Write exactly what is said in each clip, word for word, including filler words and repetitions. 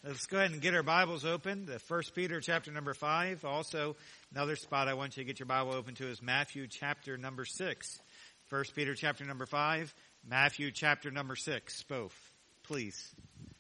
Let's go ahead and get our Bibles open. The First Peter chapter number five. Also, another spot I want you to get your Bible open to is Matthew chapter number six. First Peter chapter number five, Matthew chapter number six. Both, please.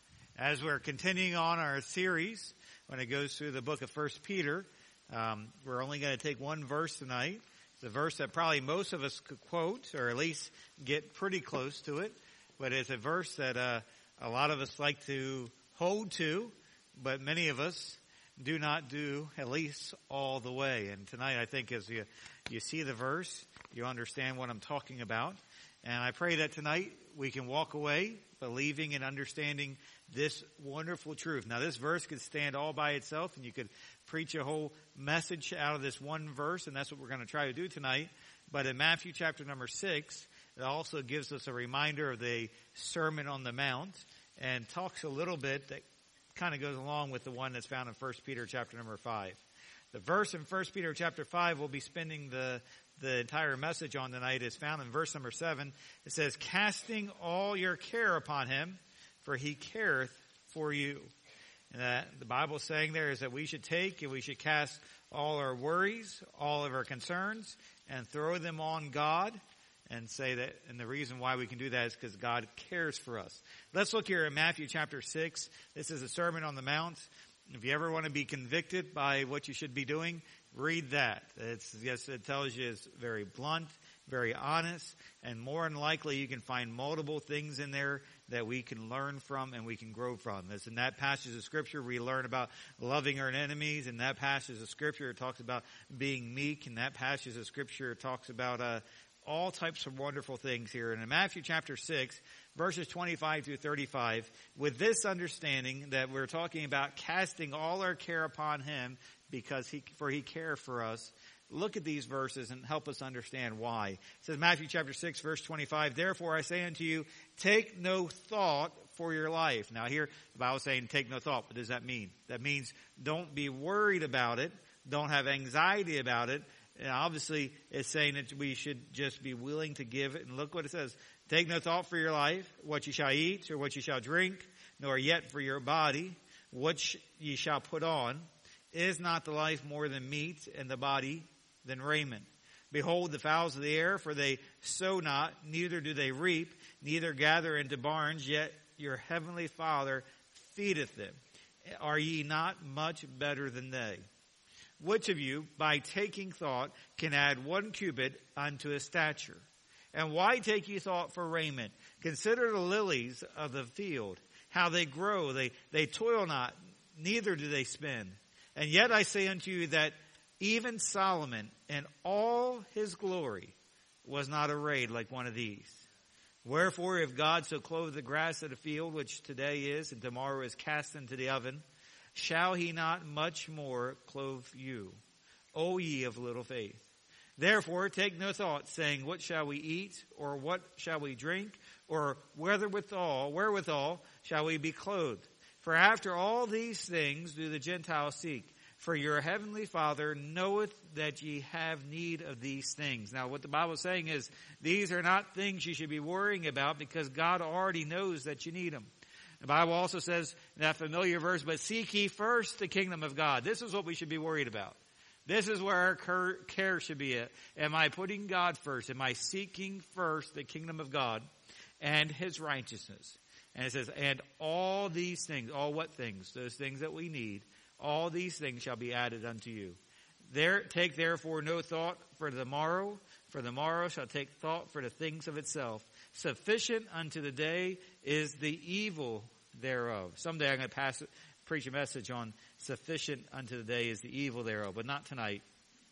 As we're continuing on our series, when it goes through the book of First Peter, um, we're only going to take one verse tonight. It's a verse that probably most of us could quote, or at least get pretty close to it. But it's a verse that uh, a lot of us like to hold to, but many of us do not do at least all the way. And tonight, I think as you, you see the verse, you understand what I'm talking about. And I pray that tonight we can walk away believing and understanding this wonderful truth. Now, this verse could stand all by itself, and you could preach a whole message out of this one verse, and that's what we're going to try to do tonight. But in Matthew chapter number six, it also gives us a reminder of the Sermon on the Mount, and talks a little bit that kind of goes along with the one that's found in First Peter chapter number five. The verse in First Peter chapter five we'll be spending the, the entire message on tonight is found in verse number seven. It says, casting all your care upon him, for he careth for you. And that the Bible is saying there is that we should take and we should cast all our worries, all of our concerns, and throw them on God. And say that, and the reason why we can do that is because God cares for us. Let's look here at Matthew chapter six. This is a Sermon on the Mount. If you ever want to be convicted by what you should be doing, read that. It's, yes, it tells you it's very blunt, very honest, and more than likely you can find multiple things in there that we can learn from and we can grow from. It's in that passage of Scripture we learn about loving our enemies. In that passage of Scripture it talks about being meek. In that passage of Scripture it talks about uh, all types of wonderful things here. And in Matthew chapter six, verses twenty-five through thirty-five, with this understanding that we're talking about casting all our care upon him because he, for he cares for us, look at these verses and help us understand why. It says Matthew chapter six, verse twenty-five, therefore I say unto you, take no thought for your life. Now here, the Bible is saying take no thought. What does that mean? That means don't be worried about it. Don't have anxiety about it. And obviously, it's saying that we should just be willing to give it. And look what it says. Take no thought for your life, what you shall eat or what you shall drink, nor yet for your body, what sh- ye shall put on. Is not the life more than meat, and the body than raiment? Behold the fowls of the air, for they sow not, neither do they reap, neither gather into barns, yet your heavenly Father feedeth them. Are ye not much better than they? Which of you, by taking thought, can add one cubit unto his stature? And why take ye thought for raiment? Consider the lilies of the field, how they grow. They, they toil not, neither do they spin. And yet I say unto you that even Solomon in all his glory was not arrayed like one of these. Wherefore, if God so clothe the grass of the field, which today is and tomorrow is cast into the oven, shall he not much more clothe you, O ye of little faith? Therefore take no thought, saying, what shall we eat, or what shall we drink, or whether withal, wherewithal shall we be clothed? For after all these things do the Gentiles seek. For your heavenly Father knoweth that ye have need of these things. Now what the Bible is saying is, these are not things you should be worrying about because God already knows that you need them. The Bible also says in that familiar verse, but seek ye first the kingdom of God. This is what we should be worried about. This is where our care should be at. Am I putting God first? Am I seeking first the kingdom of God and his righteousness? And it says, and all these things, all what things? Those things that we need, all these things shall be added unto you. There, take therefore no thought for the morrow, for the morrow shall take thought for the things of itself. Sufficient unto the day is the evil thereof. Someday I'm going to pass, preach a message on sufficient unto the day is the evil thereof, but not tonight.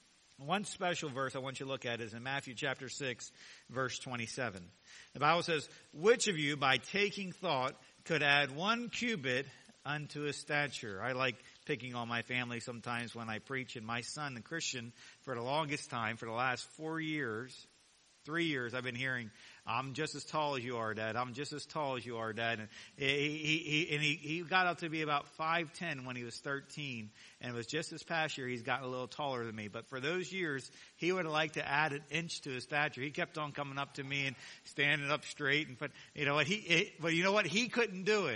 One special verse I want you to look at is in Matthew chapter six, verse twenty-seven. The Bible says, which of you by taking thought could add one cubit unto his stature? I like picking on my family sometimes when I preach, and my son, the Christian, for the longest time, for the last four years, three years, I've been hearing, I'm just as tall as you are, Dad. I'm just as tall as you are, Dad. And he, he, he, and he, he got up to be about five ten when he was thirteen. And it was just this past year he's gotten a little taller than me. But for those years, he would have liked to add an inch to his stature. He kept on coming up to me and standing up straight. And put, you know what? He, it, but you know what? He couldn't do it.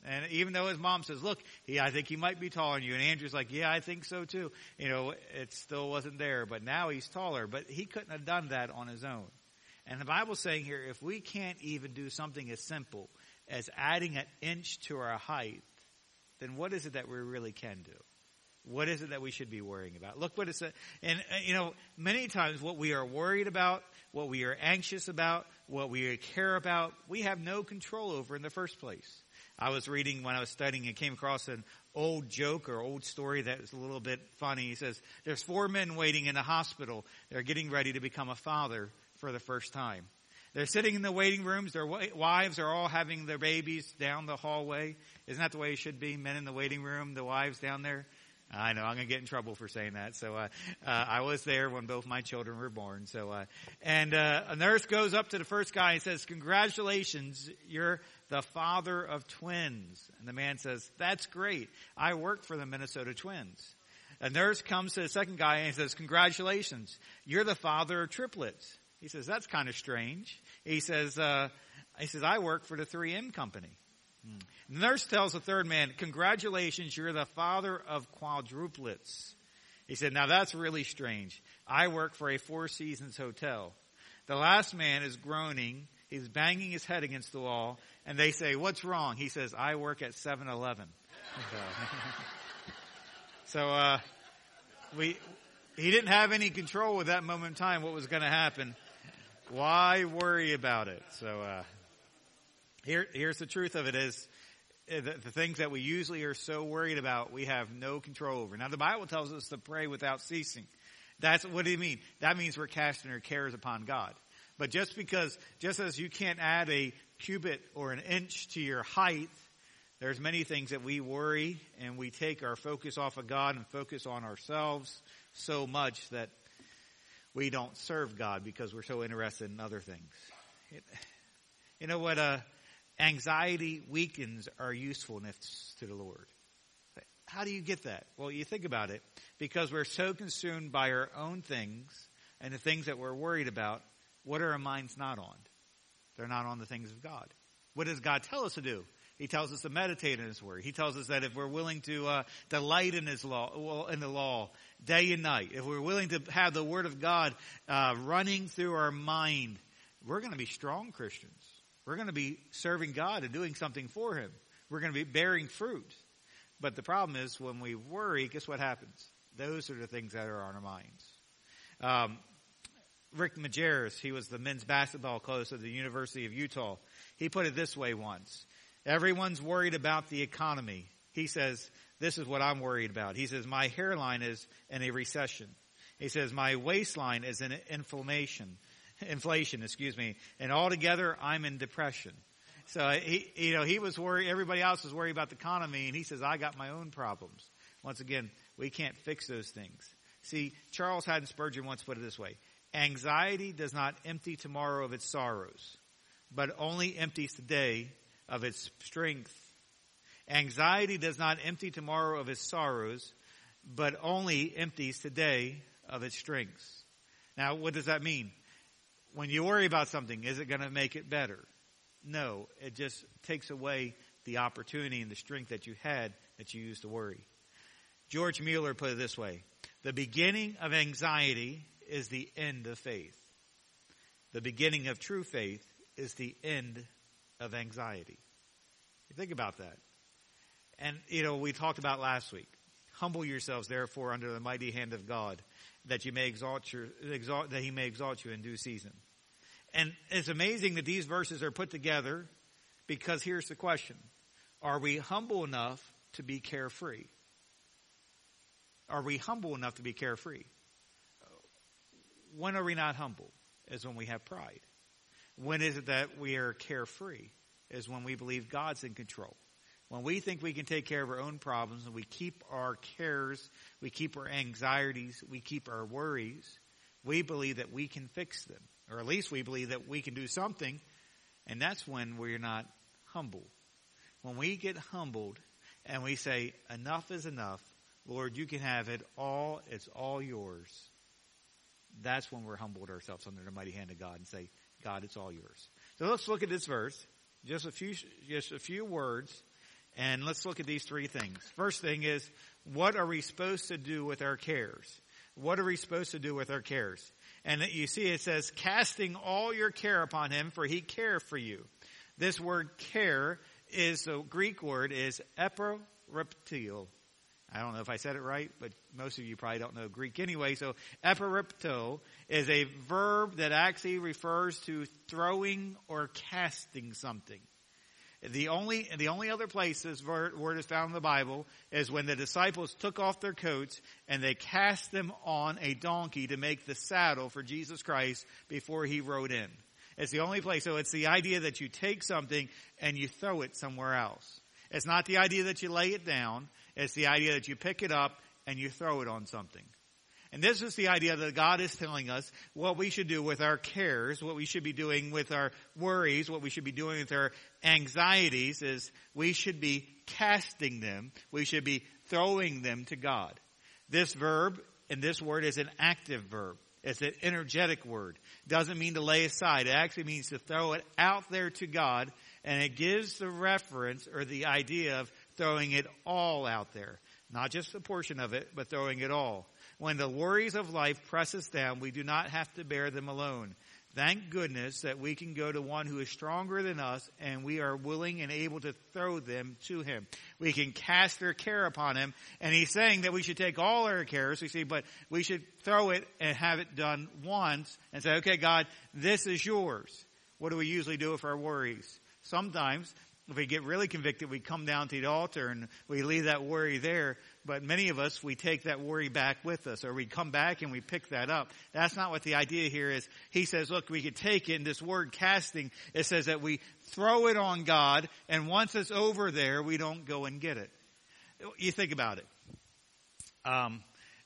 And even though his mom says, look, yeah, I think he might be taller than you. And Andrew's like, yeah, I think so too. You know, it still wasn't there, but now he's taller. But he couldn't have done that on his own. And the Bible's saying here, if we can't even do something as simple as adding an inch to our height, then what is it that we really can do? What is it that we should be worrying about? Look what it says. And, uh, you know, many times what we are worried about, what we are anxious about, what we care about, we have no control over in the first place. I was reading when I was studying and came across an old joke or old story that was a little bit funny. He says, there's four men waiting in a hospital. They're getting ready to become a father for the first time. They're sitting in the waiting rooms. Their wives are all having their babies down the hallway. Isn't that the way it should be? Men in the waiting room, the wives down there. I know I'm going to get in trouble for saying that. So uh, uh, I was there when both my children were born. So uh, and uh, a nurse goes up to the first guy and says, "Congratulations, you're the father of twins." And the man says, "That's great. I work for the Minnesota Twins." A nurse comes to the second guy and says, "Congratulations, you're the father of triplets." He says, "That's kind of strange." He says, uh, "He says I work for the three M company." Hmm. The nurse tells the third man, "Congratulations, you're the father of quadruplets." He said, "Now that's really strange. I work for a Four Seasons hotel." The last man is groaning. He's banging his head against the wall. And they say, "What's wrong?" He says, "I work at seven eleven. So, uh, we, he didn't have any control at that moment in time what was going to happen. Why worry about it? So, uh, here, here's the truth of it is, the, the things that we usually are so worried about, we have no control over. Now, the Bible tells us to pray without ceasing. That's, what do you mean? That means we're casting our cares upon God. But just because, just as you can't add a cubit or an inch to your height, there's many things that we worry and we take our focus off of God and focus on ourselves so much that we don't serve God because we're so interested in other things. It, you know what? Uh, anxiety weakens our usefulness to the Lord. How do you get that? Well, you think about it. Because we're so consumed by our own things and the things that we're worried about, what are our minds not on? They're not on the things of God. What does God tell us to do? He tells us to meditate in His Word. He tells us that if we're willing to uh, delight in His law, well, in the law, day and night, if we're willing to have the Word of God uh, running through our mind, we're going to be strong Christians. We're going to be serving God and doing something for Him. We're going to be bearing fruit. But the problem is when we worry, guess what happens? Those are the things that are on our minds. Um, Rick Majerus, he was the men's basketball coach at the University of Utah. He put it this way once. Everyone's worried about the economy. He says, this is what I'm worried about. He says, my hairline is in a recession. He says, my waistline is in inflammation, inflation, excuse me. And altogether, I'm in depression. So he, you know, he was worried, everybody else was worried about the economy, and he says, I got my own problems. Once again, we can't fix those things. See, Charles Haddon Spurgeon once put it this way. Anxiety does not empty tomorrow of its sorrows, but only empties today of its strength. Anxiety does not empty tomorrow of its sorrows, but only empties today of its strengths. Now, what does that mean? When you worry about something, is it going to make it better? No, it just takes away the opportunity and the strength that you had that you used to worry. George Mueller put it this way. The beginning of anxiety is the end of faith. The beginning of true faith is the end of anxiety. You think about that. And, you know, we talked about last week. Humble yourselves, therefore, under the mighty hand of God, that you may exalt your, exalt, that He may exalt you in due season. And it's amazing that these verses are put together because here's the question. Are we humble enough to be carefree? Are we humble enough to be carefree? When are we not humble? Is when we have pride. When is it that we are carefree? Is when we believe God's in control. When we think we can take care of our own problems and we keep our cares, we keep our anxieties, we keep our worries, we believe that we can fix them. Or at least we believe that we can do something, and that's when we're not humble. When we get humbled and we say, enough is enough, Lord, you can have it all, it's all yours. That's when we're humbled ourselves under the mighty hand of God and say, God, it's all yours. So let's look at this verse, just a few, just a few words, And let's look at these three things. First thing is, what are we supposed to do with our cares? What are we supposed to do with our cares? And you see it says, casting all your care upon him, for he cares for you. This word care is, the Greek word is epareptio. I don't know if I said it right, but most of you probably don't know Greek anyway. So eparepto is a verb that actually refers to throwing or casting something. The only, the only other place this word is found in the Bible is when the disciples took off their coats and they cast them on a donkey to make the saddle for Jesus Christ before he rode in. It's the only place. So it's the idea that you take something and you throw it somewhere else. It's not the idea that you lay it down. It's the idea that you pick it up and you throw it on something. And this is the idea that God is telling us what we should do with our cares, what we should be doing with our worries, what we should be doing with our anxieties is we should be casting them. We should be throwing them to God. This verb and this word is an active verb. It's an energetic word. It doesn't mean to lay aside. It actually means to throw it out there to God. And it gives the reference or the idea of throwing it all out there. Not just a portion of it, but throwing it all. When the worries of life press us down, we do not have to bear them alone. Thank goodness that we can go to one who is stronger than us, and we are willing and able to throw them to him. We can cast our care upon him, and he's saying that we should take all our cares, you see, but we should throw it and have it done once and say, okay, God, this is yours. What do we usually do with our worries? Sometimes, if we get really convicted, we come down to the altar and we leave that worry there. But many of us, we take that worry back with us, or we come back and we pick that up. That's not what the idea here is. He says, look, we could take it, and this word casting, it says that we throw it on God, and once it's over there, we don't go and get it. You think about it. Um,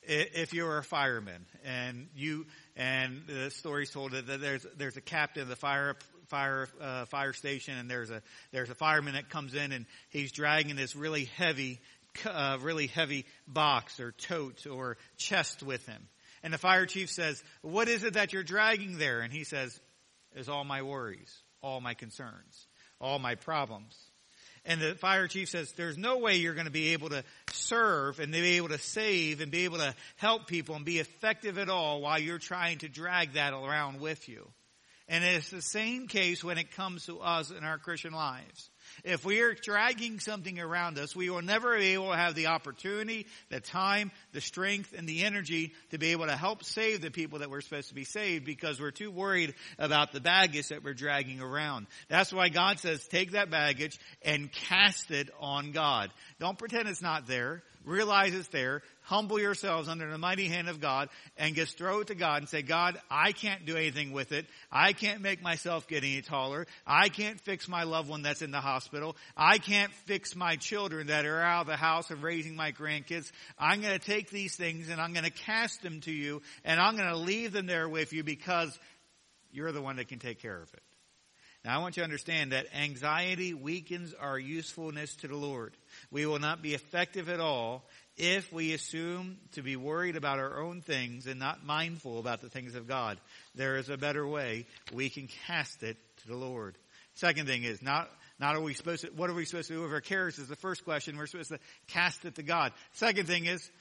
if you're a fireman, and you, and the story's told that there's, there's a captain of the fire fire uh, fire station, and there's a there's a fireman that comes in and he's dragging this really heavy uh, really heavy box or tote or chest with him, and the fire chief says, what is it that you're dragging there? And he says, it's all my worries, all my concerns, all my problems. And the fire chief says, there's no way you're going to be able to serve and be able to save and be able to help people and be effective at all while you're trying to drag that around with you. And it's the same case when it comes to us in our Christian lives. If we are dragging something around us, we will never be able to have the opportunity, the time, the strength, and the energy to be able to help save the people that we're supposed to be saved because we're too worried about the baggage that we're dragging around. That's why God says, take that baggage and cast it on God. Don't pretend it's not there. Realize it's there. Humble yourselves under the mighty hand of God and just throw it to God and say, God, I can't do anything with it. I can't make myself get any taller. I can't fix my loved one that's in the hospital. I can't fix my children that are out of the house and raising my grandkids. I'm going to take these things and I'm going to cast them to you, and I'm going to leave them there with you because you're the one that can take care of it. Now, I want you to understand that anxiety weakens our usefulness to the Lord. We will not be effective at all if we assume to be worried about our own things and not mindful about the things of God. There is a better way. We can cast it to the Lord. Second thing is, not, not are we supposed to, what are we supposed to do with our cares is the first question. We're supposed to cast it to God. Second thing is,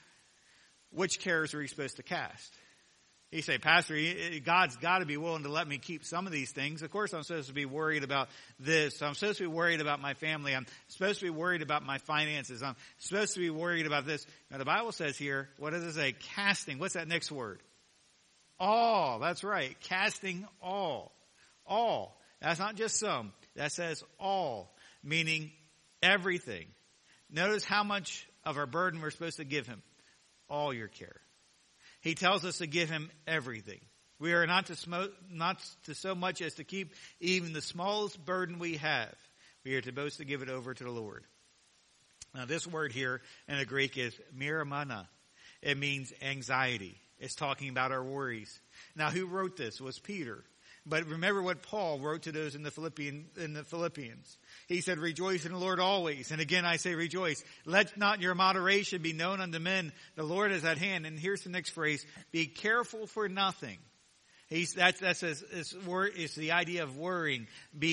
which cares are we supposed to cast? You say, Pastor, God's got to be willing to let me keep some of these things. Of course, I'm supposed to be worried about this. I'm supposed to be worried about my family. I'm supposed to be worried about my finances. I'm supposed to be worried about this. Now, the Bible says here, what does it say? Casting. What's that next word? All. That's right. Casting all. All. That's not just some. That says all, meaning everything. Notice how much of our burden we're supposed to give him. All your care. He tells us to give him everything. We are not to, smo- not to so much as to keep even the smallest burden we have. We are supposed to give it over to the Lord. Now, this word here in the Greek is miramana. It means anxiety. It's talking about our worries. Now, who wrote this? It was Peter. But remember what Paul wrote to those in the Philippian, in the Philippians. He said, rejoice in the Lord always. And again, I say rejoice. Let not your moderation be known unto men. The Lord is at hand. And here's the next phrase. Be careful for nothing. He's, that's, that's his, his word, it's the idea of worrying. Be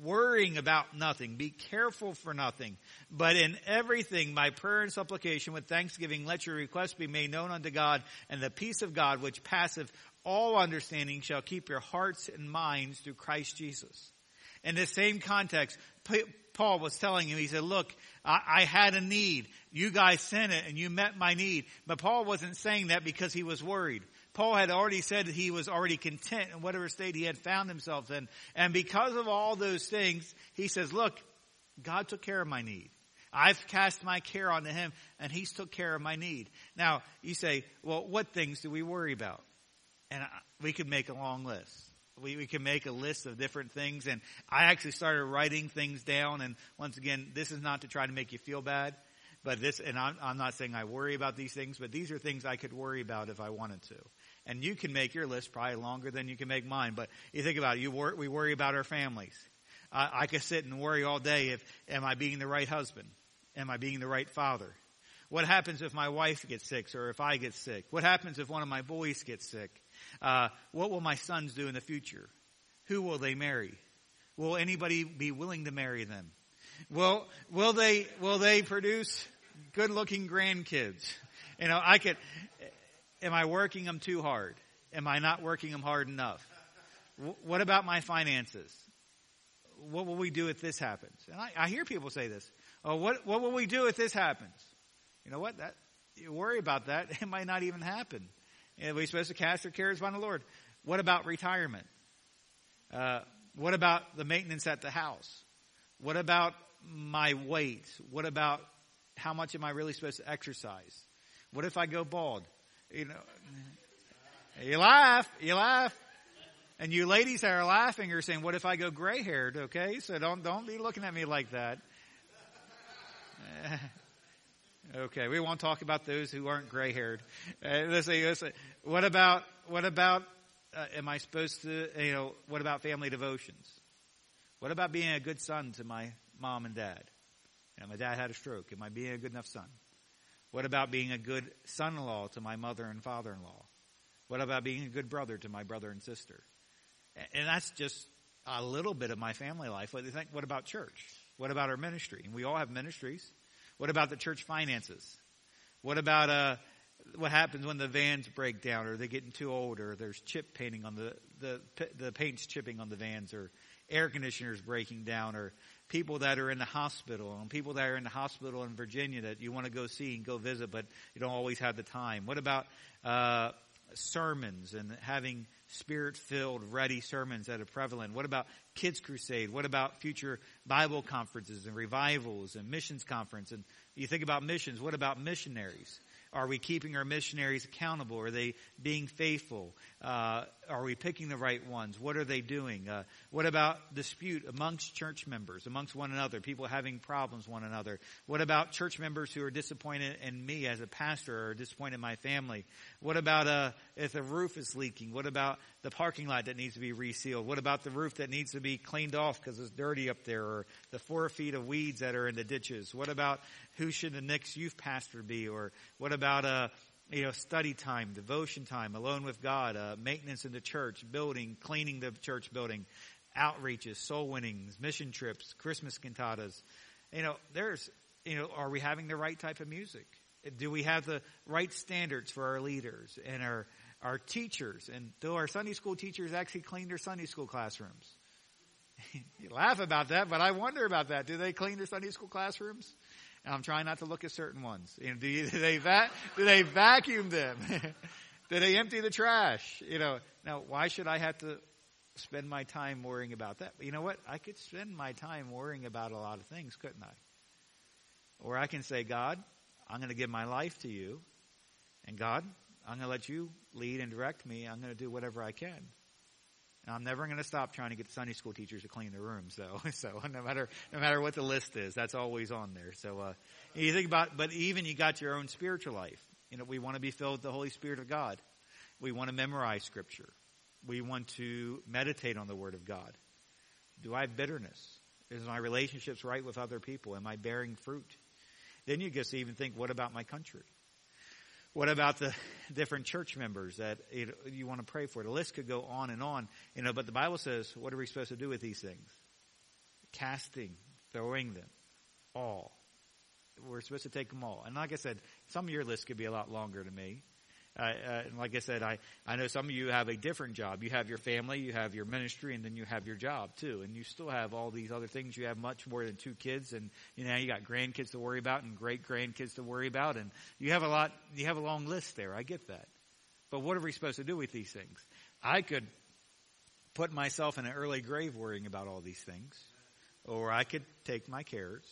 worrying about nothing. Be careful for nothing. But in everything, by prayer and supplication with thanksgiving, let your requests be made known unto God, and the peace of God, which passeth all understanding, shall keep your hearts and minds through Christ Jesus. In the same context, Paul was telling him, he said, look, I, I had a need. You guys sent it and you met my need. But Paul wasn't saying that because he was worried. Paul had already said that he was already content in whatever state he had found himself in. And because of all those things, he says, look, God took care of my need. I've cast my care onto him and he's took care of my need. Now, you say, well, what things do we worry about? And we could make a long list. We, we can make a list of different things. And I actually started writing things down. And once again, this is not to try to make you feel bad. But this, and I'm, I'm not saying I worry about these things, but these are things I could worry about if I wanted to. And you can make your list probably longer than you can make mine. But you think about it, you wor- we worry about our families. Uh, I could sit and worry all day if, am I being the right husband? Am I being the right father? What happens if my wife gets sick or if I get sick? What happens if one of my boys gets sick? Uh, what will my sons do in the future? Who will they marry? Will anybody be willing to marry them? Will, will they, will they produce good looking grandkids? You know, I could, am I working them too hard? Am I not working them hard enough? W- what about my finances? What will we do if this happens? And I, I hear people say this. Oh, what, what will we do if this happens? You know what? That, you worry about that. It might not even happen. And we're supposed to cast our cares upon the Lord. What about retirement? Uh, what about the maintenance at the house? What about my weight? What about how much am I really supposed to exercise? What if I go bald? You know, you laugh, you laugh. And you ladies that are laughing are saying, what if I go gray haired? Okay. So don't, don't be looking at me like that. Okay, we won't talk about those who aren't gray-haired. Uh, listen, listen. What about what about? Uh, am I supposed to? You know, what about family devotions? What about being a good son to my mom and dad? You know, my dad had a stroke. Am I being a good enough son? What about being a good son-in-law to my mother and father-in-law? What about being a good brother to my brother and sister? And that's just a little bit of my family life. What do you think? What about church? What about our ministry? And we all have ministries. What about the church finances? What about uh, what happens when the vans break down or they're getting too old or there's chip painting on the, the, the paint's chipping on the vans or air conditioners breaking down or people that are in the hospital and people that are in the hospital in Virginia that you want to go see and go visit but you don't always have the time. What about uh, sermons and having Spirit-filled, ready sermons that are prevalent? What about Kids Crusade? What about future Bible conferences and revivals and missions conference? And you think about missions, what about missionaries? Are we keeping our missionaries accountable? Are they being faithful? Uh, are we picking the right ones? What are they doing? Uh, what about dispute amongst church members, amongst one another, people having problems one another? What about church members who are disappointed in me as a pastor or disappointed in my family? What about uh, if the roof is leaking? What about the parking lot that needs to be resealed? What about the roof that needs to be cleaned off because it's dirty up there? Or the four feet of weeds that are in the ditches? What about who should the next youth pastor be? Or what about uh, you know, study time, devotion time, alone with God, uh, maintenance in the church, building, cleaning the church building, outreaches, soul winnings, mission trips, Christmas cantatas? You know, there's, you know, are we having the right type of music? Do we have the right standards for our leaders and our our teachers? And do our Sunday school teachers actually clean their Sunday school classrooms? You laugh about that, but I wonder about that. Do they clean their Sunday school classrooms? And I'm trying not to look at certain ones. You know, do, you, do they va- do they vacuum them? Do they empty the trash? You know, now why should I have to spend my time worrying about that? But you know what? I could spend my time worrying about a lot of things, couldn't I? Or I can say, God, I'm going to give my life to you. And God, I'm going to let you lead and direct me. I'm going to do whatever I can. And I'm never going to stop trying to get the Sunday school teachers to clean their rooms, though. So no matter no matter what the list is, that's always on there. So uh, you think about, but even you got your own spiritual life. You know, we want to be filled with the Holy Spirit of God. We want to memorize Scripture. We want to meditate on the Word of God. Do I have bitterness? Is my relationships right with other people? Am I bearing fruit? Then you just even think, what about my country? What about the different church members that you want to pray for? The list could go on and on, you know, but the Bible says, what are we supposed to do with these things? casting, throwing them all. We're supposed to take them all. And like I said, some of your list could be a lot longer than me. Uh, uh, and like I said, I, I know some of you have a different job. You have your family, you have your ministry, and then you have your job too. And you still have all these other things. You have much more than two kids, and you know you got grandkids to worry about and great grandkids to worry about, and you have a lot. You have a long list there. I get that. But what are we supposed to do with these things? I could put myself in an early grave worrying about all these things, or I could take my cares,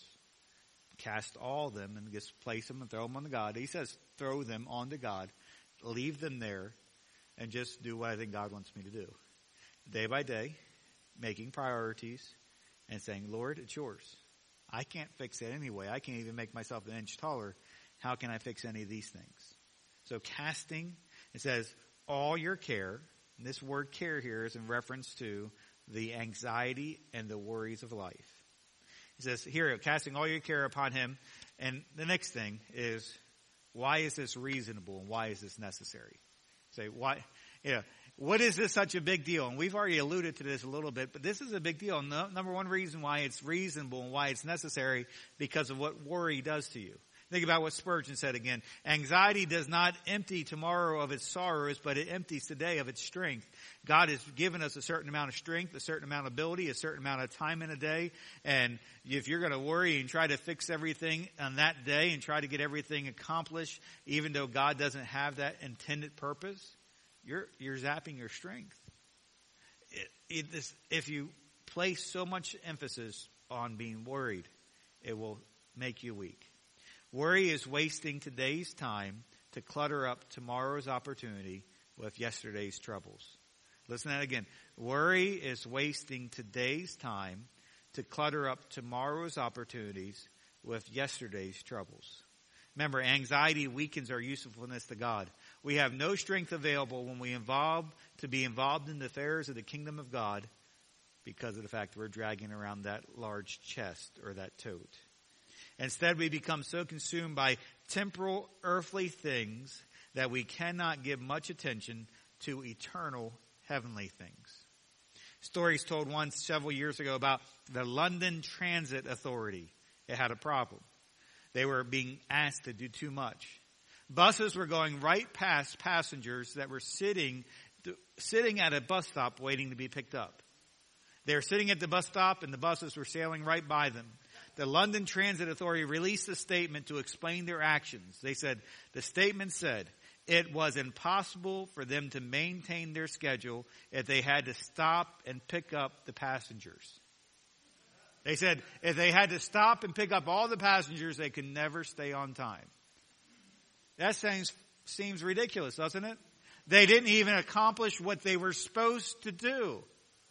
cast all of them, and just place them and throw them on to God. He says, throw them onto God. Leave them there and just do what I think God wants me to do. Day by day, making priorities and saying, Lord, it's yours. I can't fix it anyway. I can't even make myself an inch taller. How can I fix any of these things? So casting, it says, all your care. And this word care here is in reference to the anxiety and the worries of life. He says, here, casting all your care upon him. And the next thing is, why is this reasonable and why is this necessary? Say, why, you know, what is this such a big deal? And we've already alluded to this a little bit, but this is a big deal. No, number one reason why it's reasonable and why it's necessary because of what worry does to you. Think about what Spurgeon said again. Anxiety does not empty tomorrow of its sorrows, but it empties today of its strength. God has given us a certain amount of strength, a certain amount of ability, a certain amount of time in a day. And if you're going to worry and try to fix everything on that day and try to get everything accomplished, even though God doesn't have that intended purpose, you're, you're zapping your strength. It, it, this, if you place so much emphasis on being worried, it will make you weak. Worry is wasting today's time to clutter up tomorrow's opportunity with yesterday's troubles. Listen to that again. Worry is wasting today's time to clutter up tomorrow's opportunities with yesterday's troubles. Remember, anxiety weakens our usefulness to God. We have no strength available when we involve to be involved in the affairs of the kingdom of God because of the fact that we're dragging around that large chest or that tote. Instead, we become so consumed by temporal, earthly things that we cannot give much attention to eternal, heavenly things. Stories told once several years ago about the London Transit Authority. It had a problem. They were being asked to do too much. Buses were going right past passengers that were sitting, sitting at a bus stop waiting to be picked up. They were sitting at the bus stop and the buses were sailing right by them. The London Transit Authority released a statement to explain their actions. They said, the statement said, it was impossible for them to maintain their schedule if they had to stop and pick up the passengers. They said, if they had to stop and pick up all the passengers, they could never stay on time. That seems, seems ridiculous, doesn't it? They didn't even accomplish what they were supposed to do.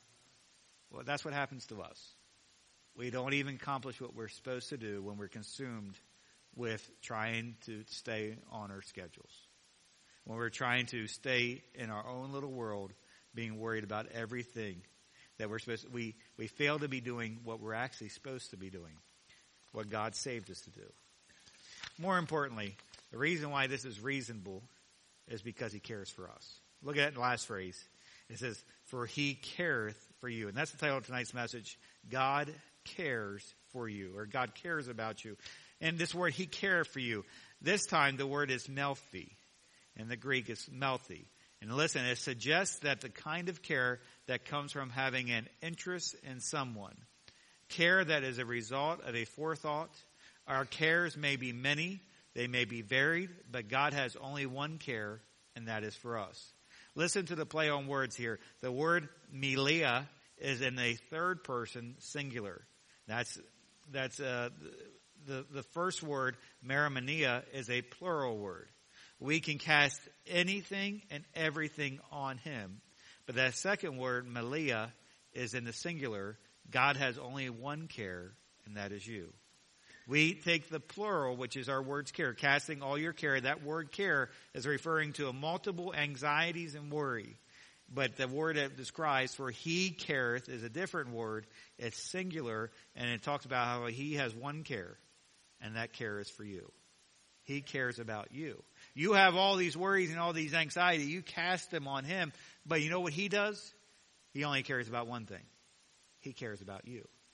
Well, that's what happens to us. We don't even accomplish what we're supposed to do when we're consumed with trying to stay on our schedules. When we're trying to stay in our own little world, being worried about everything that we're supposed to, we, we fail to be doing what we're actually supposed to be doing, what God saved us to do. More importantly, the reason why this is reasonable is because he cares for us. Look at the last phrase. It says, for he careth for you. And that's the title of tonight's message. God cares for you, or God cares about you. And this word, he cared for you. This time the word is melphi. In the Greek, it's melthi. And listen, it suggests that the kind of care that comes from having an interest in someone. Care that is a result of a forethought. Our cares may be many, they may be varied, but God has only one care, and that is for us. Listen to the play on words here. The word milia is in a third person singular. That's that's uh, the the first word, merimania, is a plural word. We can cast anything and everything on him. But that second word, milia, is in the singular. God has only one care, and that is you. We take the plural, which is our word's care, casting all your care. That word care is referring to a multiple anxieties and worry. But the word that describes for he careth is a different word. It's singular, and it talks about how he has one care, and that care is for you. He cares about you. You have all these worries and all these anxiety. You cast them on him. But you know what he does? He only cares about one thing. He cares about you.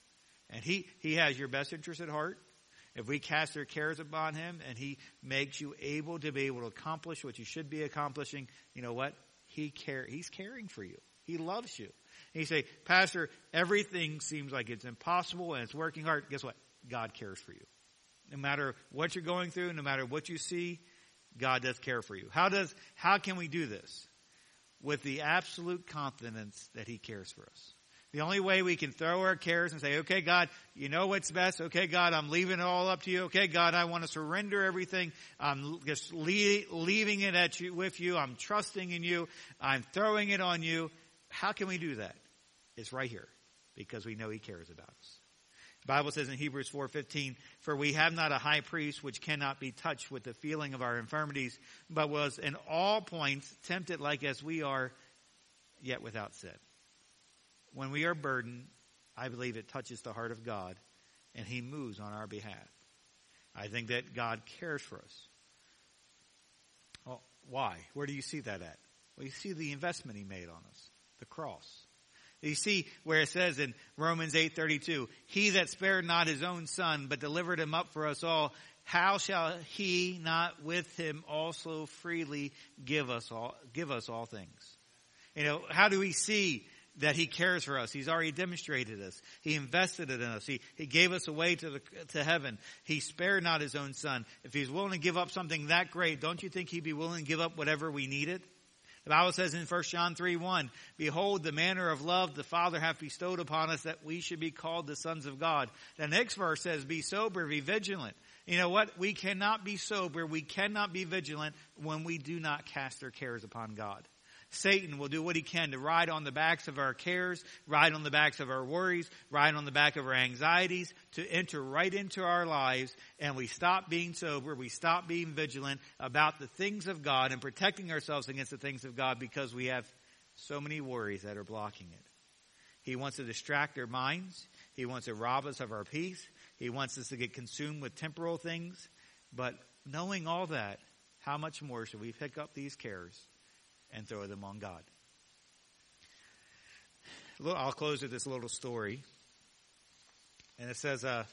And he, he has your best interest at heart. If we cast our cares upon him and he makes you able to be able to accomplish what you should be accomplishing, you know what? He care, he's caring for you. He loves you. And you say, Pastor, everything seems like it's impossible and it's working hard. Guess what? God cares for you. No matter what you're going through, no matter what you see, God does care for you. How does, how can we do this? With the absolute confidence that he cares for us. The only way we can throw our cares and say, okay, God, you know what's best. Okay, God, I'm leaving it all up to you. Okay, God, I want to surrender everything. I'm just leave, leaving it at you, with you. I'm trusting in you. I'm throwing it on you. How can we do that? It's right here because we know he cares about us. The Bible says in Hebrews four fifteen, for we have not a high priest which cannot be touched with the feeling of our infirmities, but was in all points tempted like as we are, yet without sin. When we are burdened, I believe it touches the heart of God and he moves on our behalf. I think that God cares for us. Well, why? Where do you see that at? Well, you see the investment he made on us, the cross. You see where it says in Romans eight thirty-two, he that spared not his own son, but delivered him up for us all, how shall he not with him also freely give us all, give us all things? You know, how do we see that he cares for us? He's already demonstrated us. He invested it in us. He, he gave us a way to the, to heaven. He spared not his own son. If he's willing to give up something that great, don't you think he'd be willing to give up whatever we needed? The Bible says in First John three one, behold, the manner of love the Father hath bestowed upon us that we should be called the sons of God. The next verse says, be sober, be vigilant. You know what? We cannot be sober. We cannot be vigilant when we do not cast our cares upon God. Satan will do what he can to ride on the backs of our cares, ride on the backs of our worries, ride on the back of our anxieties, to enter right into our lives, and we stop being sober, we stop being vigilant about the things of God and protecting ourselves against the things of God because we have so many worries that are blocking it. He wants to distract our minds. He wants to rob us of our peace. He wants us to get consumed with temporal things. But knowing all that, how much more should we pick up these cares and throw them on God? I'll close with this little story. And it says, uh,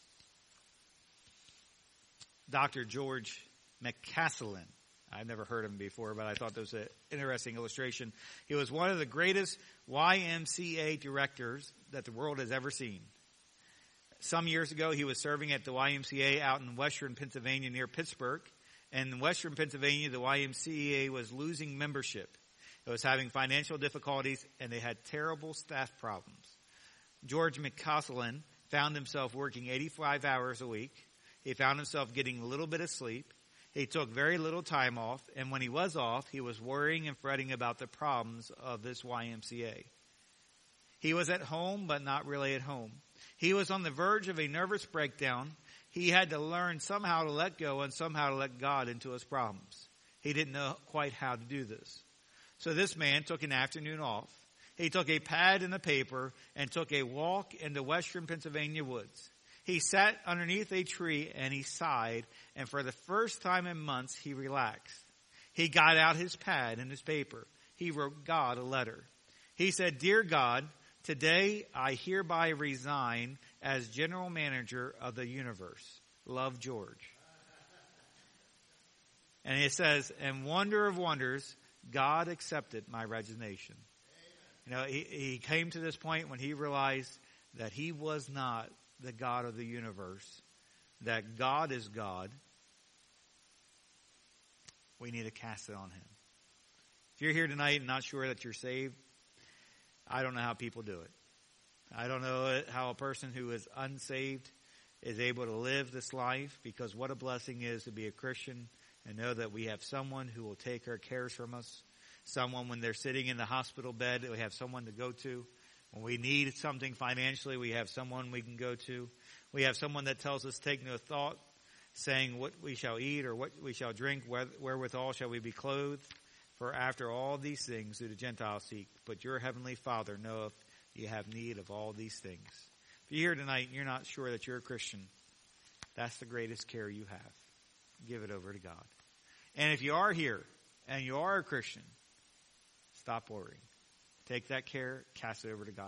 Doctor George McCaslin. I've never heard of him before, but I thought that was an interesting illustration. He was one of the greatest Y M C A directors that the world has ever seen. Some years ago, he was serving at the Y M C A out in western Pennsylvania near Pittsburgh. And in western Pennsylvania, the Y M C A was losing membership. It was having financial difficulties, and they had terrible staff problems. George McCaslin found himself working eighty-five hours a week. He found himself getting a little bit of sleep. He took very little time off, and when he was off, he was worrying and fretting about the problems of this Y M C A. He was at home, but not really at home. He was on the verge of a nervous breakdown. He had to learn somehow to let go and somehow to let God into his problems. He didn't know quite how to do this. So this man took an afternoon off. He took a pad and a paper and took a walk in the western Pennsylvania woods. He sat underneath a tree and he sighed, and for the first time in months, he relaxed. He got out his pad and his paper. He wrote God a letter. He said, Dear God, today I hereby resign as general manager of the universe. Love, George. And it says, and wonder of wonders, God accepted my resignation. You know, he, he came to this point when he realized that he was not the God of the universe, that God is God. We need to cast it on him. If you're here tonight and not sure that you're saved, I don't know how people do it. I don't know how a person who is unsaved is able to live this life, because what a blessing it is to be a Christian and know that we have someone who will take our cares from us. Someone when they're sitting in the hospital bed, we have someone to go to. When we need something financially, we have someone we can go to. We have someone that tells us, take no thought, saying what we shall eat or what we shall drink, wherewithal shall we be clothed. For after all these things do the Gentiles seek, but your heavenly Father knoweth you have need of all these things. If you're here tonight and you're not sure that you're a Christian, that's the greatest care you have. Give it over to God. And if you are here and you are a Christian, stop worrying. Take that care, cast it over to God.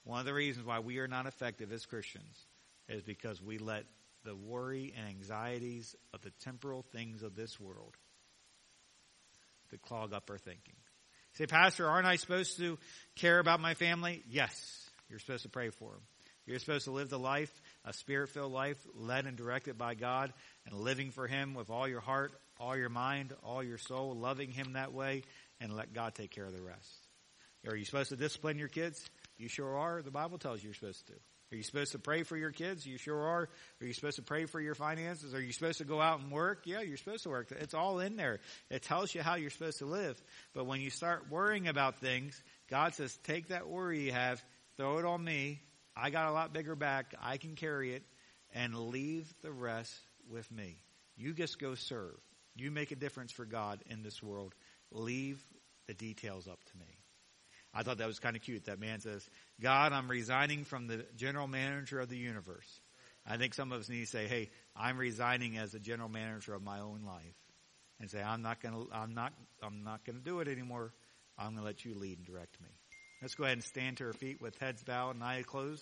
One of the reasons why we are not effective as Christians is because we let the worry and anxieties of the temporal things of this world to clog up our thinking. Say, Pastor, aren't I supposed to care about my family? Yes, you're supposed to pray for them. You're supposed to live the life, a spirit-filled life, led and directed by God, and living for Him with all your heart, all your mind, all your soul, loving Him that way, and let God take care of the rest. Are you supposed to discipline your kids? You sure are. The Bible tells you you're supposed to. Are you supposed to pray for your kids? You sure are. Are you supposed to pray for your finances? Are you supposed to go out and work? Yeah, you're supposed to work. It's all in there. It tells you how you're supposed to live. But when you start worrying about things, God says, take that worry you have, throw it on me. I got a lot bigger back. I can carry it, and leave the rest with me. You just go serve. You make a difference for God in this world. Leave the details up to me. I thought that was kind of cute. That man says, God, I'm resigning from the general manager of the universe. I think some of us need to say, hey, I'm resigning as the general manager of my own life. And say, I'm not going to, I'm not, I'm not going to do it anymore. I'm going to let you lead and direct me. Let's go ahead and stand to our feet with heads bowed and eyes closed.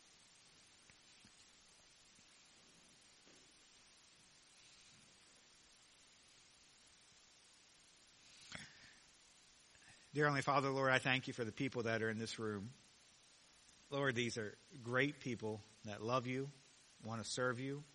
Dear Heavenly Father, Lord, I thank you for the people that are in this room. Lord, these are great people that love you, want to serve you,